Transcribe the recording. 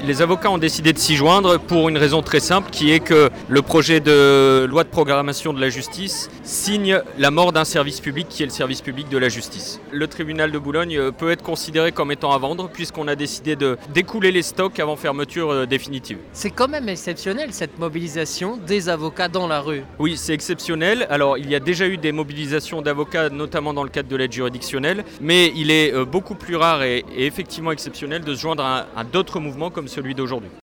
Les avocats ont décidé de s'y joindre pour une raison très simple, qui est que le projet de loi de programmation de la justice signe la mort d'un service public qui est le service public de la justice. Le tribunal de Boulogne peut être considéré comme étant à vendre puisqu'on a décidé d'écouler les stocks avant fermeture définitive. C'est quand même exceptionnel cette mobilisation des avocats dans la rue. Oui, c'est exceptionnel. Alors, il y a déjà eu des mobilisations d'avocats, notamment dans le cadre de l'aide juridictionnelle, mais il est beaucoup plus rare et effectivement exceptionnel de se joindre à d'autres mouvements comme celui d'aujourd'hui.